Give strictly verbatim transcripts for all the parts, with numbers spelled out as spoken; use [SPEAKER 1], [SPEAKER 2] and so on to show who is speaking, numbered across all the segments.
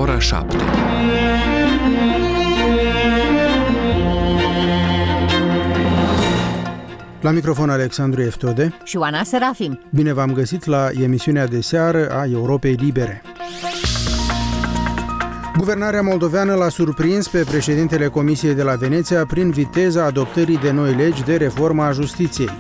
[SPEAKER 1] ora șapte.
[SPEAKER 2] La microfon Alexandru Eftode
[SPEAKER 3] și Oana Serafim.
[SPEAKER 2] Bine v-am găsit la emisiunea de seară a Europei Libere. Guvernarea moldoveană l-a surprins pe președintele Comisiei de la Veneția prin viteza adoptării de noi legi de reformă a justiției.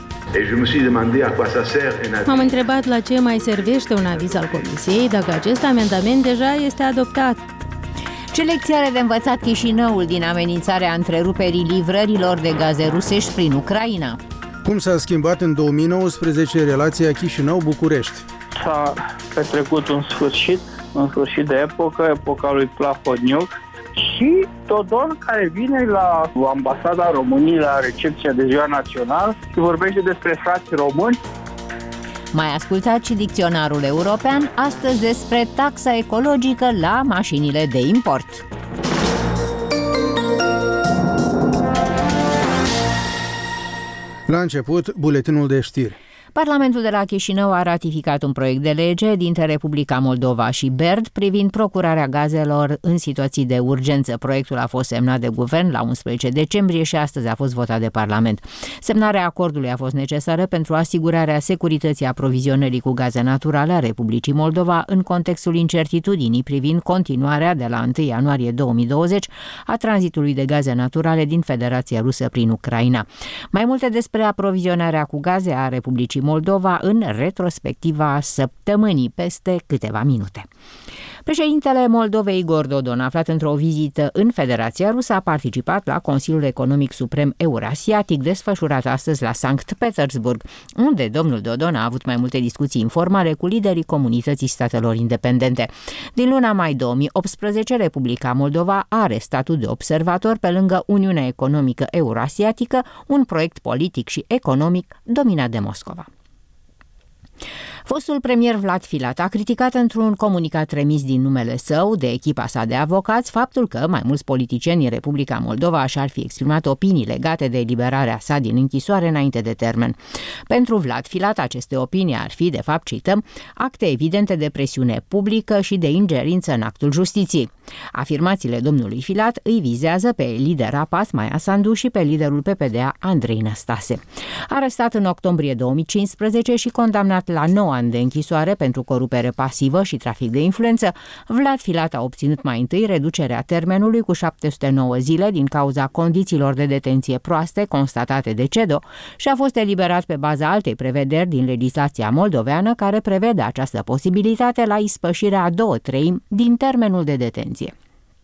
[SPEAKER 4] M-am întrebat la ce mai servește un aviz al Comisiei dacă acest amendament deja este adoptat.
[SPEAKER 3] Ce lecție are de învățat Chișinăul din amenințarea întreruperii livrărilor de gaze rusești prin Ucraina?
[SPEAKER 2] Cum s-a schimbat în două mii nouăsprezece relația Chișinău-București?
[SPEAKER 5] S-a petrecut un sfârșit, un sfârșit de epocă, epoca lui Plahotniuc, și Dodon, care vine la ambasada României la recepția de ziua națională și vorbește despre frații români.
[SPEAKER 3] Mai ascultați și dicționarul european, astăzi despre taxa ecologică la mașinile de import.
[SPEAKER 2] La început, buletinul de știri.
[SPEAKER 3] Parlamentul de la Chișinău a ratificat un proiect de lege dintre Republica Moldova și B E R D privind procurarea gazelor în situații de urgență. Proiectul a fost semnat de guvern la unsprezece decembrie și astăzi a fost votat de Parlament. Semnarea acordului a fost necesară pentru asigurarea securității aprovizionării cu gaze naturale a Republicii Moldova în contextul incertitudinii privind continuarea de la întâi ianuarie două mii douăzeci a tranzitului de gaze naturale din Federația Rusă prin Ucraina. Mai multe despre aprovizionarea cu gaze a Republicii Moldova în retrospectiva săptămânii, peste câteva minute. Președintele Moldovei Igor Dodon, aflat într-o vizită în Federația Rusă, a participat la Consiliul Economic Suprem Eurasiatic desfășurat astăzi la Sankt Petersburg, unde domnul Dodon a avut mai multe discuții informale cu liderii comunității statelor independente. Din luna mai două mii optsprezece, Republica Moldova are statut de observator pe lângă Uniunea Economică Eurasiatică, un proiect politic și economic dominat de Moscova. Fostul premier Vlad Filat a criticat într-un comunicat trimis din numele său de echipa sa de avocați faptul că mai mulți politicieni în Republica Moldova și-ar fi exprimat opinii legate de eliberarea sa din închisoare înainte de termen. Pentru Vlad Filat, aceste opinii ar fi, de fapt, cităm, acte evidente de presiune publică și de ingerință în actul justiției. Afirmațiile domnului Filat îi vizează pe lidera P A S Maia Sandu și pe liderul P P D A Andrei Năstase. Arestat în octombrie două mii cincisprezece și condamnat la nouă ani de închisoare pentru corupere pasivă și trafic de influență, Vlad Filat a obținut mai întâi reducerea termenului cu șapte sute nouă zile din cauza condițiilor de detenție proaste constatate de C E D O și a fost eliberat pe baza altei prevederi din legislația moldoveană care prevede această posibilitate la ispășirea a două treimi din termenul de detenție.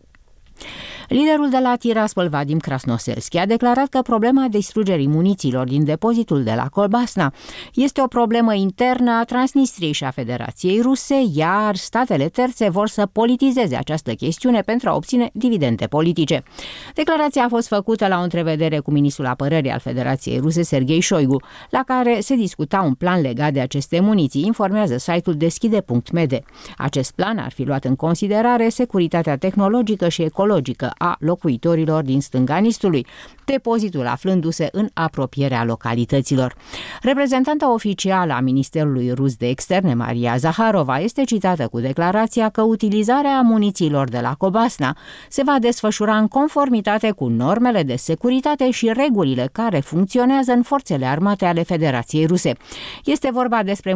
[SPEAKER 3] Liderul de la Tiraspol, Vadim Krasnoselski, a declarat că problema distrugerii munițiilor din depozitul de la Colbasna este o problemă internă a Transnistriei și a Federației Ruse, iar statele terțe vor să politizeze această chestiune pentru a obține dividende politice. Declarația a fost făcută la o întrevedere cu ministrul apărării al Federației Ruse, Sergei Shoigu, la care se discuta un plan legat de aceste muniții, informează site-ul deschide punct m d. Acest plan ar fi luat în considerare securitatea tehnologică și ecologică a locuitorilor din stânga Nistului, depozitul aflându-se în apropierea localităților. Reprezentanta oficială a Ministerului Rus de Externe, Maria Zaharova, este citată cu declarația că utilizarea munițiilor de la Colbasna se va desfășura în conformitate cu normele de securitate și regulile care funcționează în forțele armate ale Federației Ruse. Este vorba despre